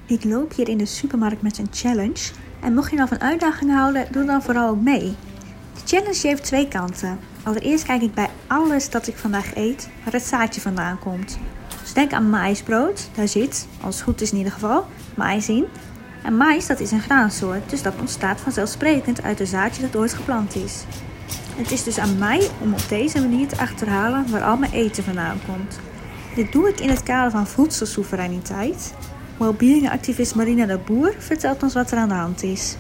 Ik loop hier in de supermarkt met een challenge. En mocht je nou van uitdaging houden, doe dan vooral ook mee. De challenge heeft 2 kanten. Allereerst kijk ik bij alles dat ik vandaag eet, waar het zaadje vandaan komt. Dus denk aan maïsbrood. Daar zit, als het goed is in ieder geval, maïs in. En maïs, dat is een graansoort, dus dat ontstaat vanzelfsprekend uit een zaadje dat ooit geplant is. Het is dus aan mij om op deze manier te achterhalen waar al mijn eten vandaan komt. Dit doe ik in het kader van voedselsoevereiniteit. Wellbeing-activist Marina de Boer vertelt ons wat er aan de hand is.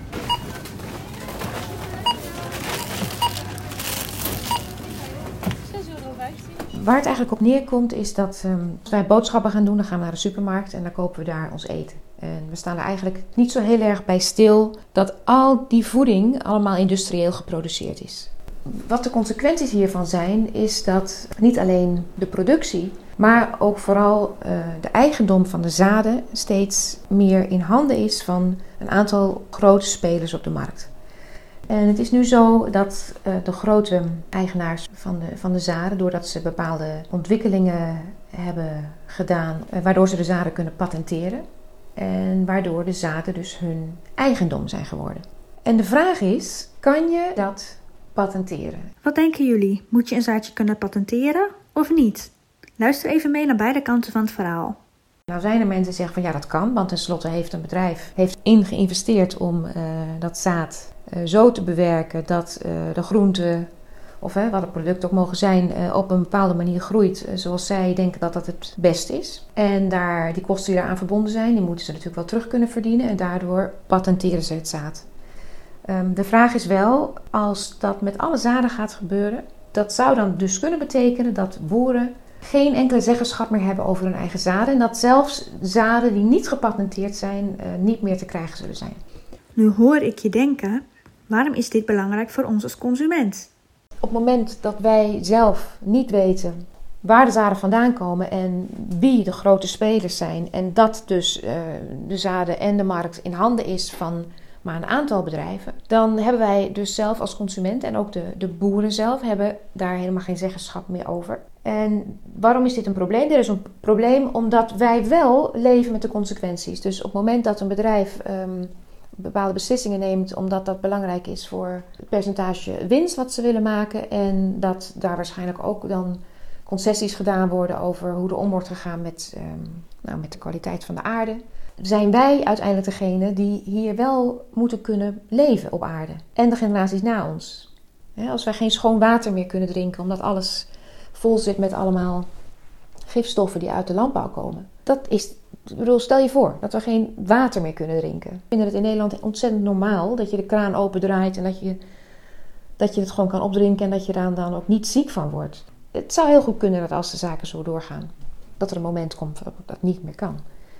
Waar het eigenlijk op neerkomt is dat als wij boodschappen gaan doen, dan gaan we naar de supermarkt en dan kopen we daar ons eten. En we staan er eigenlijk niet zo heel erg bij stil dat al die voeding allemaal industrieel geproduceerd is. Wat de consequenties hiervan zijn, is dat niet alleen de productie, maar ook vooral de eigendom van de zaden steeds meer in handen is van een aantal grote spelers op de markt. En het is nu zo dat de grote eigenaars van de zaden, doordat ze bepaalde ontwikkelingen hebben gedaan, waardoor ze de zaden kunnen patenteren. En waardoor de zaden dus hun eigendom zijn geworden. En de vraag is, kan je dat patenteren? Wat denken jullie? Moet je een zaadje kunnen patenteren of niet? Luister even mee naar beide kanten van het verhaal. Nou zijn er mensen die zeggen van ja, dat kan, want tenslotte heeft een bedrijf geïnvesteerd om dat zaad zo te bewerken dat de groente, of wat het product ook mogen zijn, op een bepaalde manier groeit zoals zij denken dat dat het best is. En die kosten die daaraan verbonden zijn, die moeten ze natuurlijk wel terug kunnen verdienen en daardoor patenteren ze het zaad. De vraag is wel, als dat met alle zaden gaat gebeuren, dat zou dan dus kunnen betekenen dat boeren geen enkele zeggenschap meer hebben over hun eigen zaden. En dat zelfs zaden die niet gepatenteerd zijn, niet meer te krijgen zullen zijn. Nu hoor ik je denken, waarom is dit belangrijk voor ons als consument? Op het moment dat wij zelf niet weten waar de zaden vandaan komen en wie de grote spelers zijn, en dat dus de zaden en de markt in handen is van maar een aantal bedrijven, dan hebben wij dus zelf als consument en ook de boeren zelf hebben daar helemaal geen zeggenschap meer over. En waarom is dit een probleem? Dit is een probleem omdat wij wel leven met de consequenties. Dus op het moment dat een bedrijf bepaalde beslissingen neemt omdat dat belangrijk is voor het percentage winst wat ze willen maken en dat daar waarschijnlijk ook dan concessies gedaan worden over hoe er om wordt gegaan met de kwaliteit van de aarde, zijn wij uiteindelijk degene die hier wel moeten kunnen leven op aarde. En de generaties na ons. Als wij geen schoon water meer kunnen drinken omdat alles vol zit met allemaal gifstoffen die uit de landbouw komen. Stel je voor dat we geen water meer kunnen drinken. Ik vind het in Nederland ontzettend normaal dat je de kraan opendraait en dat je het gewoon kan opdrinken en dat je daar dan ook niet ziek van wordt. Het zou heel goed kunnen dat als de zaken zo doorgaan, dat er een moment komt dat dat niet meer kan.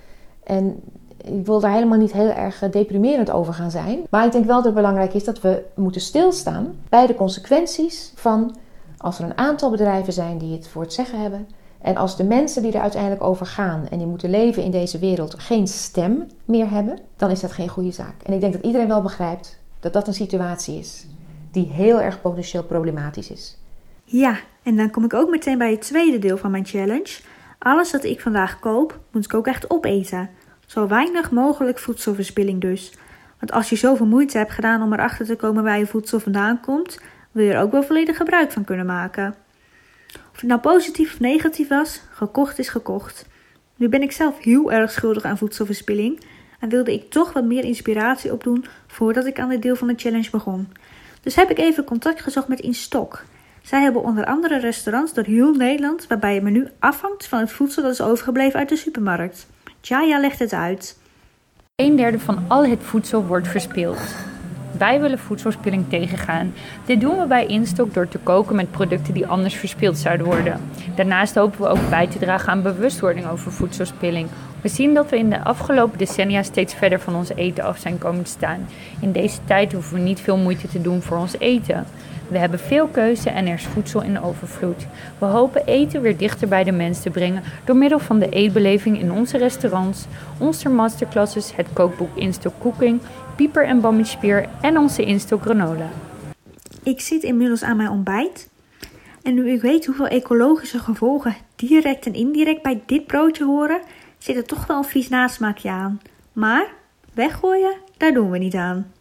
En ik wil daar helemaal niet heel erg deprimerend over gaan zijn. Maar ik denk wel dat het belangrijk is dat we moeten stilstaan bij de consequenties van als er een aantal bedrijven zijn die het voor het zeggen hebben. En als de mensen die er uiteindelijk over gaan en die moeten leven in deze wereld geen stem meer hebben, dan is dat geen goede zaak. En ik denk dat iedereen wel begrijpt dat dat een situatie is die heel erg potentieel problematisch is. Ja, en dan kom ik ook meteen bij het tweede deel van mijn challenge. Alles wat ik vandaag koop, moet ik ook echt opeten. Zo weinig mogelijk voedselverspilling dus. Want als je zoveel moeite hebt gedaan om erachter te komen waar je voedsel vandaan komt, wil je er ook wel volledig gebruik van kunnen maken. Of het nou positief of negatief was, gekocht is gekocht. Nu ben ik zelf heel erg schuldig aan voedselverspilling en wilde ik toch wat meer inspiratie opdoen voordat ik aan dit deel van de challenge begon. Dus heb ik even contact gezocht met InStock. Zij hebben onder andere restaurants door heel Nederland waarbij het menu afhangt van het voedsel dat is overgebleven uit de supermarkt. Jaya legt het uit. 1/3 van al het voedsel wordt verspild. Wij willen voedselverspilling tegengaan. Dit doen we bij InStock door te koken met producten die anders verspild zouden worden. Daarnaast hopen we ook bij te dragen aan bewustwording over voedselverspilling. We zien dat we in de afgelopen decennia steeds verder van ons eten af zijn komen te staan. In deze tijd hoeven we niet veel moeite te doen voor ons eten. We hebben veel keuze en er is voedsel in overvloed. We hopen eten weer dichter bij de mens te brengen door middel van de eetbeleving in onze restaurants, onze masterclasses, het kookboek InStock Cooking, Pieper en Bammispier en onze InStock granola. Ik zit inmiddels aan mijn ontbijt. En nu ik weet hoeveel ecologische gevolgen direct en indirect bij dit broodje horen, zit er toch wel een vies nasmaakje aan. Maar weggooien, daar doen we niet aan.